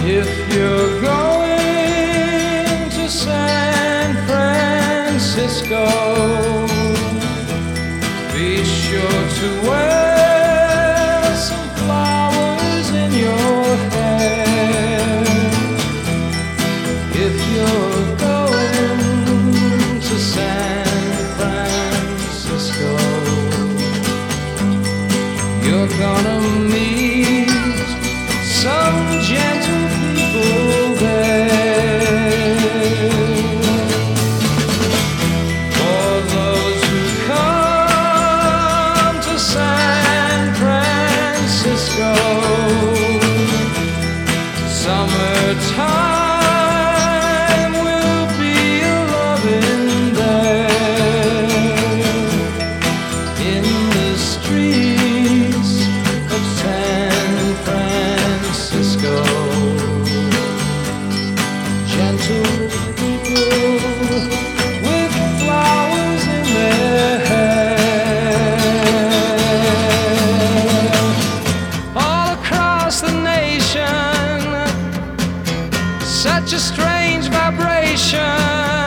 If you're going to San Francisco, be sure to wear some flowers in your hair. If you're going to San Francisco, you're gonna meet some gentle people there. For those who come to San Francisco, summertime will be a-loving there. In the streets of San Francisco, gentle people with flowers in their hair. All across the nation, such a strange vibration,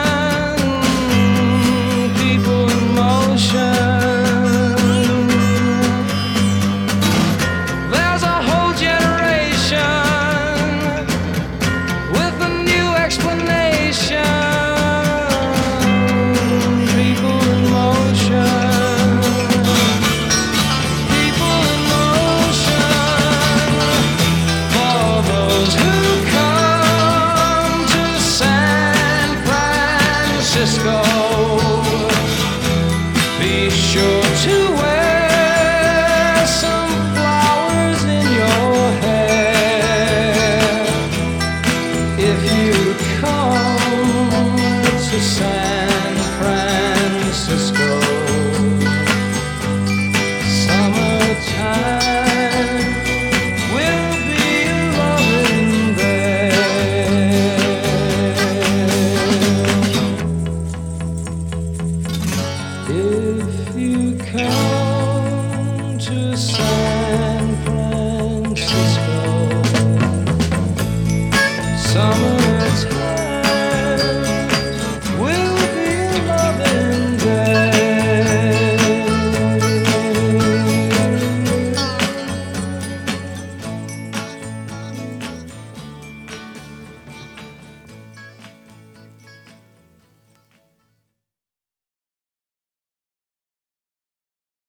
people in motion. There's a whole generation with a new explanation. People in motion. People in motion. For those who come to San Francisco, be sure to wear some flowers in your hair. If you come to San Francisco, summertime will be loving there. If you come to